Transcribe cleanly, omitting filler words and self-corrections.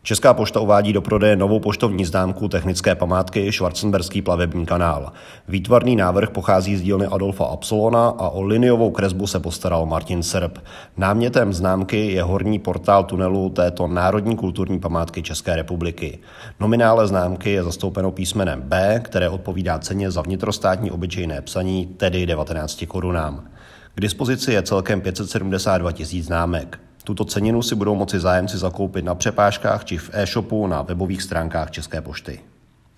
Česká pošta uvádí do prodeje novou poštovní známku technické památky Schwarzenberský plavební kanál. Výtvarný návrh pochází z dílny Adolfa Absolona a o liniovou kresbu se postaral Martin Srb. Námětem známky je horní portál tunelu této národní kulturní památky České republiky. Nominále známky je zastoupeno písmenem B, které odpovídá ceně za vnitrostátní obyčejné psaní, tedy 19 korunám. K dispozici je celkem 572 000 známek. Tuto ceninu si budou moci zájemci zakoupit na přepážkách či v e-shopu na webových stránkách České pošty.